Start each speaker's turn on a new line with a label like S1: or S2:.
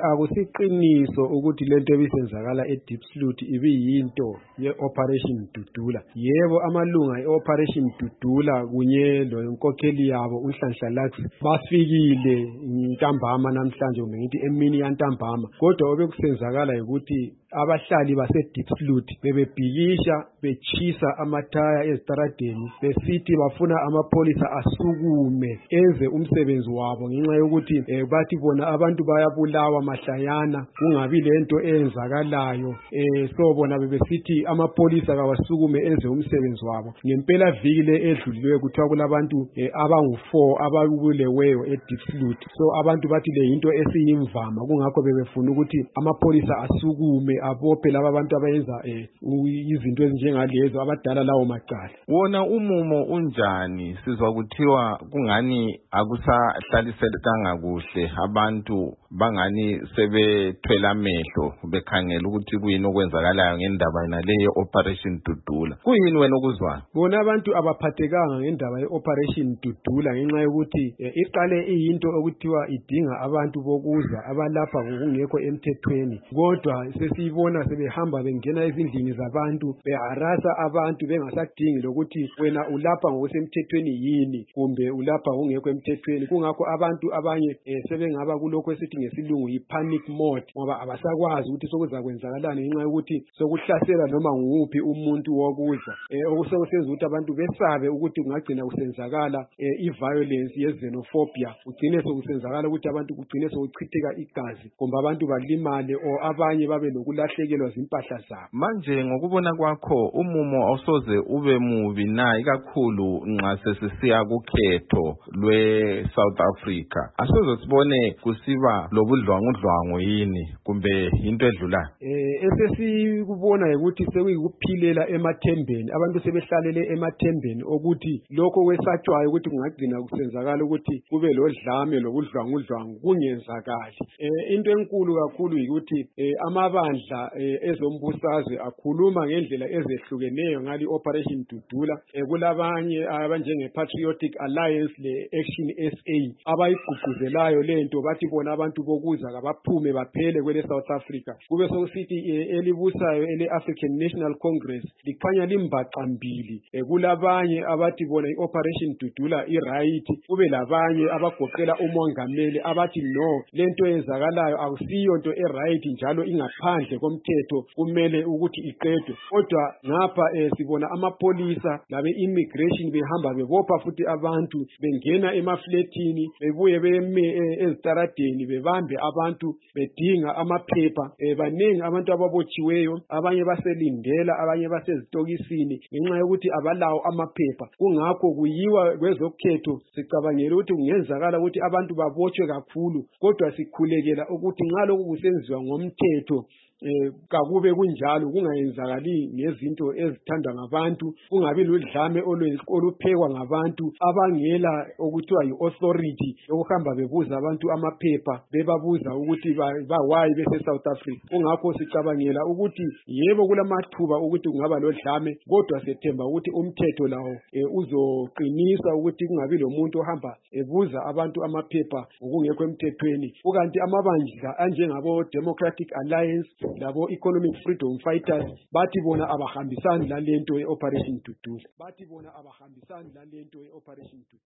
S1: akusiqiniso ukuthi lento ebisenzakala eDiepsloot ibiyinto ye-Operation Dudula. Yebo, amalunga e-Operation Dudula kunye lenkokheli yabo uNhlanhla Lux bafikile ntambama namhlanje kumbe ngithi emini yantambama. Kodwa obekusenzakala ukuthi abahlali baseDiepsloot bebebhikisha bechisa amathaya ezitaradeni besithi bafuna amapholisa asukume enze umsebenzi wabo ngenxa yokuthi bathi bona abantu bayabulawa mahlayana kungabi lento eyenzakalayo. So bona bebesithi amapholisa kawasukume enze umsebenzi wabo. Ngempela viki le edlulileyo kuthiwa kulabantu abangu-4 ababuleweyo eDiepsloot. So abantu bathi le yinto esiyimvama, kungakho bebefuna ukuthi amapholisa asukume abophe laba abantu abayenza izinto ezinjengalezo abadala lawo macala.
S2: Wona umumo unjani? Sizwa kuthiwa kungani akusahlalisekanga kuhle, abantu bangani sebethwela amehlo bekhangela ukuthi kuyini okwenzakalayo ngendaba naleyo Operation Dudula. Kuyini wena okuzwayo?
S1: Bona abantu abaphathekanga ngendaba ye-Operation Dudula ngenxa yokuthi iqale iyinto okuthiwa idinga abantu bokuza abalapha ngokungekho emthethweni, kodwa sesiyibona sebehamba bengena ezindlini zabantu beharasa abantu bengasadingi lokuthi wena ulapha ngokusemthethweni yini kumbe ulapha ngokungekho emthethweni. Kungakho abantu abanye sebengaba kulokho esithi ngesilungu yi-panic mode, ngoba abasakwazi ukuthi sokuzakwenzakalani ngenxa yokuthi sokuhlasela noma nguwuphi umuntu wokuza. Okusekusenza ukuthi abantu besabe ukuthi kungagcina kusenzakala i-violence ye-xenophobia, kugcine sokusenzakala ukuthi abantu kugcine sokuchitheka igazi kumbe abantu balimale or abanye babe lokulahlekelwa zimpahla zabo.
S2: Manje ngokubona kwakho umumo awusoze ube mubi na, ikakhulu nxa sesisiya kukhetho lwe-South Africa? Asoze sibone kusiba lobudlwangudlwangu yini kumbe into edlulayo?
S1: Esesikubona ukuthi sekuyikuphilela emathembeni, abantu sebehlalele emathembeni okuthi lokho kwesatshwayo ukuthi kungagcina kusenzakala ukuthi kube lodlame lobudlwangudlwangu kungenzakali. Into enkulu kakhulu yikuthi amabandla ezombusazwe akhuluma ngendlela ezehlukeneyo ngali Operation Dudula. Kulabanye abanjenge-Patriotic Alliance le-Action SA abayigqugquzelayo lento, bathi bona abantu bokuza kabaphume baphele kwele South Africa. Kube sokusithi elibusayo ele-African National Congress likhanya limbaqambili. Kulabanye abathi bona i-Operation Dudula i-right, kube labanye abagoqela umongameli abathi no, lento eyenzakalayo akusiyo nto e-right njalo ingaphandle komthetho, kumele ukuthi iqedwe. Kodwa ngapha sibona amapolisa labe-immigration behamba bebopha futhi abantu bengena emafletini bebuye beme ezitaradeni bebambe abantu bedinga amaphepha. Banengi abantu ababotshiweyo, abanye baselindela, abanye basezitokisini ngenxa yokuthi abalawo amaphepha. Kungakho kuyiwa kwezokhetho sicabangela ukuthi kungenzakala ukuthi abantu babotshwe kakhulu, kodwa sikhulekela ukuthi nxa lokhu kusenziwa ngomthetho kakube kunjalo, kungayenzakali ngezinto ezithandwa ngabantu, kungabi ludlame oluphekwa ngabantu abangela okuthiwa yi-authority yokuhamba bebuza abantu amaphepha bebabuza ukuthi bawayi bese-South Africa. Kungakho sicabangela ukuthi yebo kulamathuba ukuthi kungaba lodlame, kodwa sethemba ukuthi umthetho lawo uzoqinisa ukuthi kungabi lomuntu ohamba ebuza abantu amaphepha ngokungekho emthethweni. Kukanti amabandla anjengabo Democratic Alliance labo Economic Freedom Fighters bathi bona abahambisani lalento ye-Operation Dudula.